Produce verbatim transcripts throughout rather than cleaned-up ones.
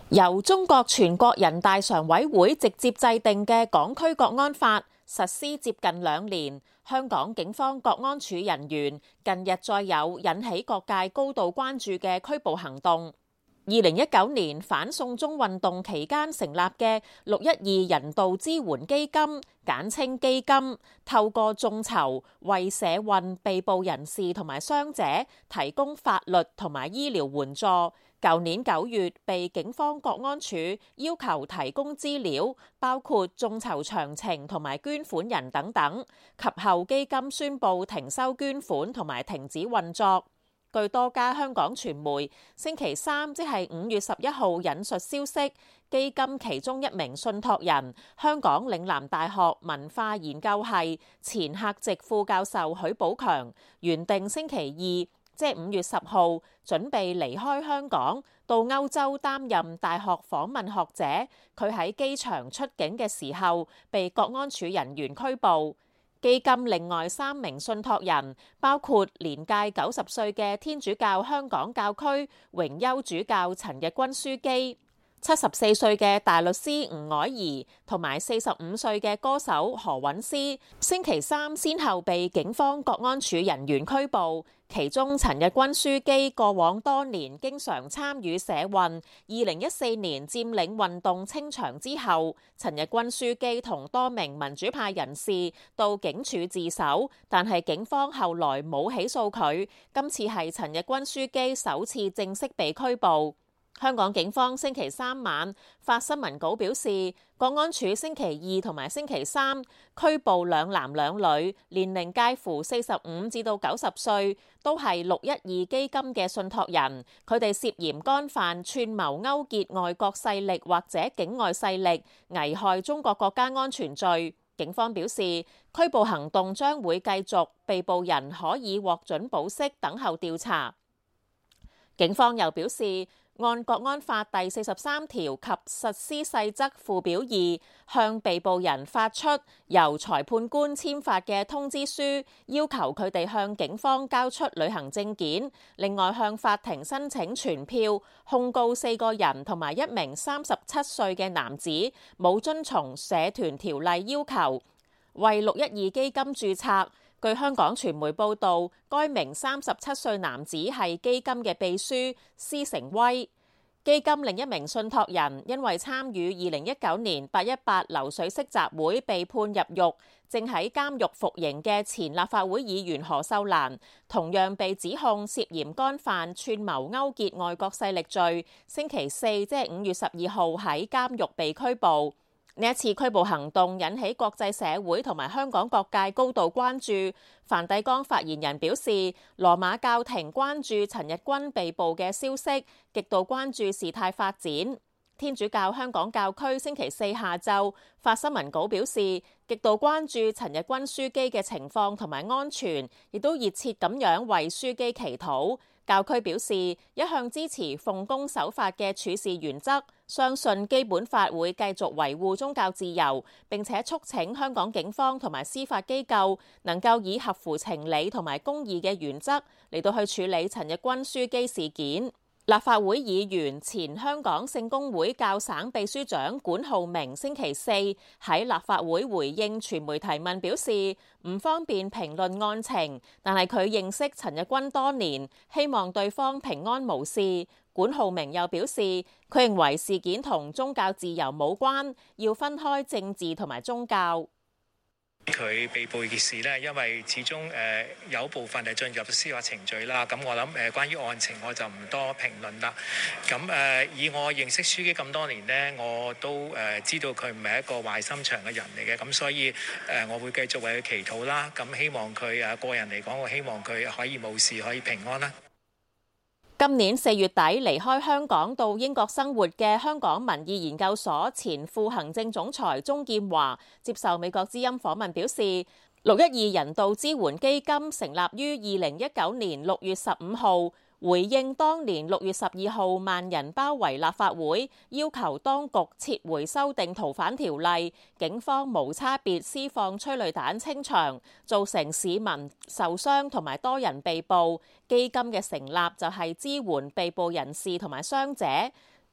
由中國全國人大常委會直接制定嘅《港區國安法》實施接近兩年，香港警方國安處人員近日再有引起各界高度關注嘅拘捕行動。二零一九年反送中運動期間成立嘅六一二人道支援基金，簡稱基金，透過眾籌為社運被捕人士同埋傷者提供法律同埋醫療援助。舊年九月被警方國安處要求提供資料，包括眾籌詳情同埋捐款人等等。及後基金宣布停收捐款同埋停止運作。據多家香港傳媒星期三即係五月十一號引述消息，基金其中一名信託人香港嶺南大學文化研究系前客席副教授許寶強，原定星期二即係五月十號準備離開香港到歐洲擔任大學訪問學者，佢喺機場出境嘅時候被國安處人員拘捕。基金另外三名信託人包括年屆九十歲嘅天主教香港教區榮休主教陳日君樞機、七十四歲嘅大律師吳靄儀同埋四十五歲嘅歌手何韻詩，星期三先後被警方國安處人員拘捕。其中陳日君樞機過往多年經常參與社運，二零一四年佔領運動清場之後，陳日君樞機同多名民主派人士到警署自首，但係警方後來冇起訴佢。今次係陳日君樞機首次正式被拘捕。香港警方星期三晚發新聞稿表示，國安處星期二同埋星期三拘捕兩男兩女，年齡介乎四十五至到九十歲，都係六一二基金嘅信託人。佢哋涉嫌干犯串謀勾結外國勢力或者境外勢力，危害中國國家安全罪。警方表示，拘捕行動將會繼續，被捕人可以獲准保釋等候調查。警方又表示，按國安法第四十三條及實施細則附表二，向被捕人發出由裁判官簽發嘅通知書，要求佢哋向警方交出旅行證件。另外向法庭申請傳票，控告四個人同埋一名三十七歲嘅男子冇遵從社團條例要求，為六一二基金註冊。據香港傳媒報導，該名三十七歲男子係基金嘅秘書施成威。基金另一名信託人因為參與二零一九年八一八流水式集會被判入獄，正喺監獄服刑嘅前立法會議員何秀蘭，同樣被指控涉嫌干犯串謀勾結外國勢力罪。星期四即係五月十二號喺監獄被拘捕。呢一次拘捕行動引起國際社會同埋香港各界高度關注。梵蒂岡發言人表示，羅馬教廷關注陳日君被捕嘅消息，極度關注事態發展。天主教香港教區星期四下晝發新聞稿表示，極度關注陳日君樞機嘅情況同埋安全，亦都熱切咁樣為樞機祈禱。教區表示，一向支持奉公守法嘅處事原則，相信基本法會繼續維護宗教自由，並且促請香港警方同埋司法機構能夠以合乎情理同埋公義嘅原則嚟到去處理陳日君樞機事件。立法會議員前香港聖公會教省秘書長管浩明星期四喺立法會回應傳媒提問表示，唔方便評論案情，但係佢認識陳日君多年，希望對方平安無事。管浩明又表示，佢認為事件同宗教自由冇關，要分開政治同埋宗教。 佢被捕嘅事呢，因為始終誒、呃、有部分係進入司法程序啦，咁我諗誒、呃、關於案情我就唔多評論啦。咁誒、呃、以我認識樞機咁多年呢，我都誒、呃、知道佢唔係一個壞心腸嘅人嚟嘅，咁所以誒、呃、我會繼續為佢祈禱啦。咁希望佢誒個人嚟講，我希望佢可以冇事，可以平安啦。 今年四月底離開香港到英國生活嘅香港民意研究所前副行政總裁鍾劍華接受美國之音訪問表示，六一二人道支援基金成立於二零一九年六月十五號，回應當年六月十二號萬人包圍立法會，要求當局撤回修訂逃犯條例，警方無差別施放催淚彈清場，造成市民受傷同埋多人被捕。基金嘅成立就係支援被捕人士同埋傷者。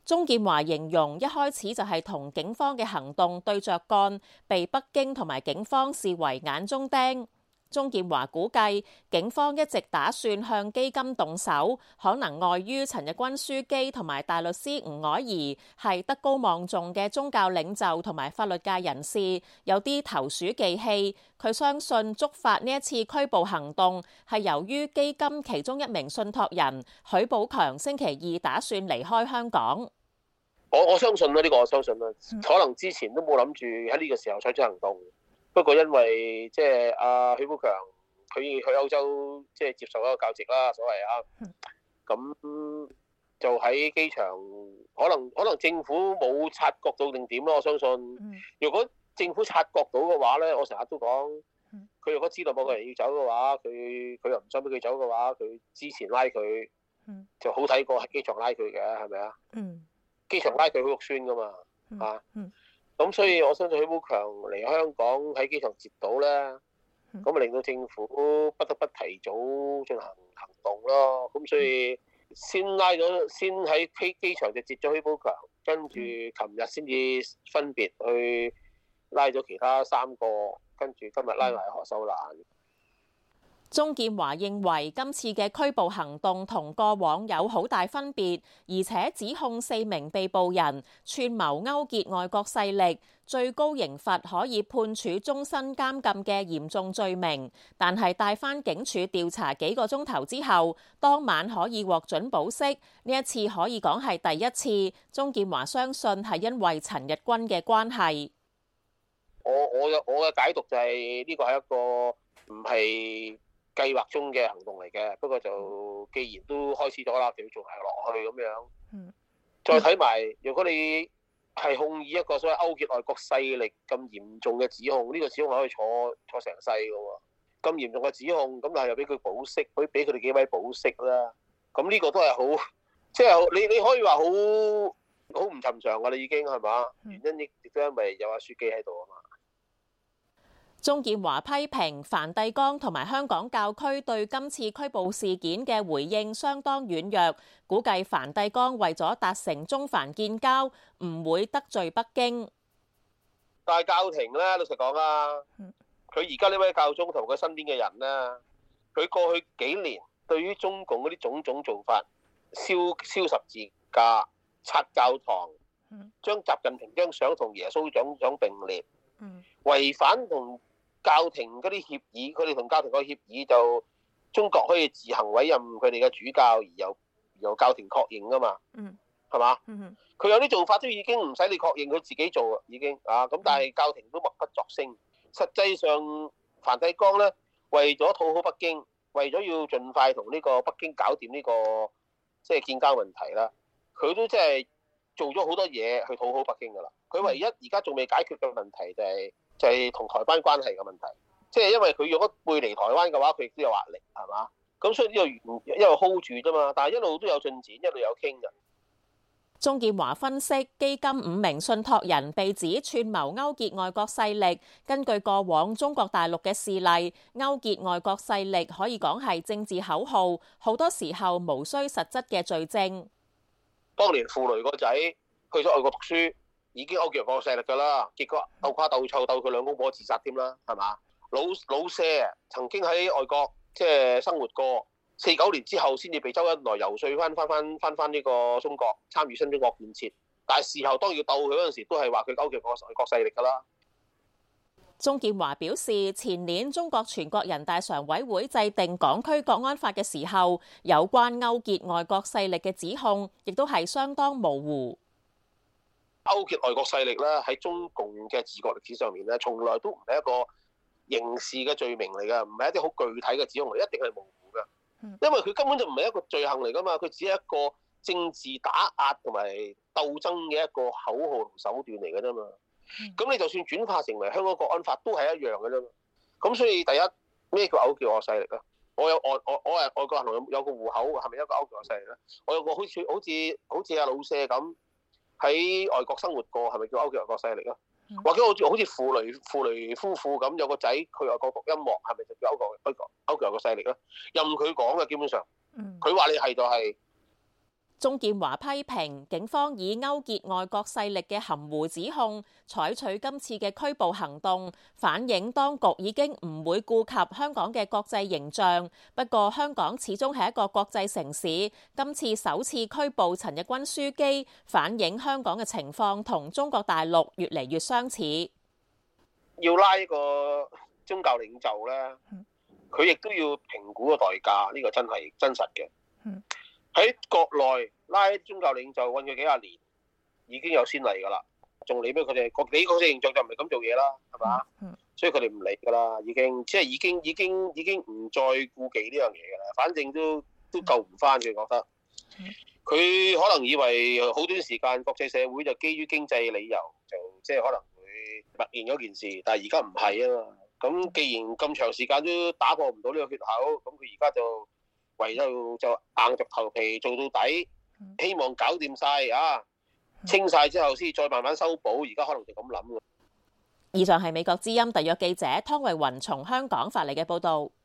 鍾建華形容一開始就係同警方嘅行動對着幹，被北京同埋警方視為眼中釘。鍾建華估計警方一直打算向基金動手，可能礙於陳日君樞機同埋大律師吳靄儀係德高望重嘅宗教領袖同埋法律界人士，有啲投鼠忌器。佢相信觸發呢一次拘捕行動係由於基金其中一名信託人許寶強星期二打算離開香港。 我我相信啦，呢個我相信啦，可能之前都冇諗住喺呢個時候採取行動。不過因為即係阿許寶強佢去歐洲即係接受一個教職啦，所謂啊，咁就喺機場，可能可能政府冇察覺到定點咯。我相信，如果政府察覺到嘅話咧，我成日都講，佢如果知道某個人要走嘅話，佢佢又唔想俾佢走嘅話，佢之前拉佢就好睇過喺機場拉佢嘅，係咪啊？機場拉佢好肉酸噶嘛，啊！咁所以我相信許寶強嚟香港喺機場截到咧，咁啊令到政府不得不提早進行行動咯。咁所以先拉咗，先喺機機場就截咗許寶強，跟住琴日先至分別去拉咗其他三個，跟住今日拉埋何秀蘭。 鍾建華認為今次嘅拘捕行動同過往有好大分別，而且指控四名被捕人串謀勾結外國勢力，最高刑罰可以判處終身監禁嘅嚴重罪名。但係帶返警署調查幾個鐘頭之後，當晚可以獲准保釋。呢一次可以講係第一次。鍾建華相信係因為陳日君嘅關係。 我我嘅我嘅解讀就係呢個係一個唔係計劃中嘅行動嚟嘅，不過就既然都開始咗啦，就要仲係落去咁樣。嗯。再睇埋，如果你係控以一個所謂勾結外國勢力咁嚴重嘅指控，呢個指控可以坐坐成世㗎喎。咁嚴重嘅指控，咁但係又俾佢保釋，可以俾佢哋幾位保釋啦。咁呢個都係好，即係你你可以話好好唔尋常㗎啦，已經係嘛？原因亦亦都因為有阿樞機喺度啊嘛。 鍾建華批評梵蒂岡同埋香港教區對今次拘捕事件嘅回應相當軟弱，估計梵蒂岡為咗達成中梵建交，唔會得罪北京。 但係教廷咧，老實講啊，佢而家呢位教宗同佢身邊嘅人咧，佢過去幾年對於中共嗰啲種種做法，燒燒十字架、拆教堂，將習近平張相同耶穌長相並列，違反同教廷嗰啲協議，佢哋同教廷個協議就中國可以自行委任佢哋嘅主教，而由由教廷確認噶嘛，係嘛？佢有啲做法都已經唔使你確認，佢自己做啦，已經啊咁，但係教廷都默不作聲。實際上，梵蒂岡咧為咗討好北京，為咗要盡快同呢個北京搞掂呢個即係建交問題啦，佢都即係做咗好多嘢去討好北京噶啦。佢唯一而家仲未解決嘅問題就係、是。就係同台灣關係嘅問題，即係因為佢如果背離台灣嘅話，佢亦都有壓力，係嘛？咁所以呢個一路 hold 住啫嘛，但係一路都有進展，一路有傾嘅。 鍾建華分析，基金五名信託人被指串謀勾結外國勢力，根據過往中國大陸嘅事例，勾結外國勢力可以講係政治口號，好多時候無需實質嘅罪證。 當年傅雷個仔去咗外國讀書。已經勾結外國勢力㗎啦，結果鬥垮鬥臭鬥佢兩公婆自殺添啦，係嘛？老老舍曾經喺外國即係生活過，四九年之後先至被周恩來游說翻翻翻翻翻呢個中國參與新中國建設，但係事後當要鬥佢嗰陣時，都係話佢勾結外國勢力㗎啦。 鍾建華表示，前年中國全國人大常委會制定港區國安法嘅時候，有關勾結外國勢力嘅指控，亦都係相當模糊。 勾結外國勢力咧，喺中共嘅治國歷史上面咧，從來都唔係一個刑事嘅罪名嚟㗎，唔係一啲好具體嘅指控嚟，一定係模糊㗎。因為佢根本就唔係一個罪行嚟㗎嘛，佢只係一個政治打壓同埋鬥爭嘅一個口號同手段嚟㗎啫嘛。咁你就算轉化成為香港國安法，都係一樣㗎啫嘛。咁所以第一，咩叫勾結外國勢力咧？我有外我我係外國銀行有有個戶口，係咪一個勾結外國勢力咧？我有個好似好似好似阿老舍咁。喺外國生活過，係咪叫勾結外國勢力啊？或者好似好似傅雷傅雷夫婦咁，有個仔去外國讀音樂，係咪就叫勾結勾結勾結外國勢力咧？任佢講嘅，基本上，佢話你係就係。 鍾建華批評警方以勾結外國勢力嘅含糊指控，採取今次嘅拘捕行動，反映當局已經唔會顧及香港嘅國際形象。不過香港始終係一個國際城市，今次首次拘捕陳日君樞機，反映香港嘅情況同中國大陸越嚟越相似。 要拉一個宗教領袖咧，佢亦都要評估個代價，呢個真係真實嘅。喺國內拉宗教領袖韞佢幾廿年，已經有先例㗎啦，仲理咩？佢哋國你國際形象就唔係咁做嘢啦，係嘛？嗯、所以佢哋唔理㗎啦，已經即係已經已經已經唔再顧忌呢樣嘢㗎啦。反正都都救唔翻，佢覺得佢可能以為好短時間國際社會就基於經濟理由就即係可能會默認嗰件事，但係而家唔係啊嘛。咁既然咁長時間都打破唔到呢個缺口，咁佢而家就唯有就硬着頭皮做到底，希望搞掂晒啊，清晒之後先再慢慢修補。而家可能就咁諗。 以上係美國之音特約記者湯慧雲從香港發嚟嘅報導。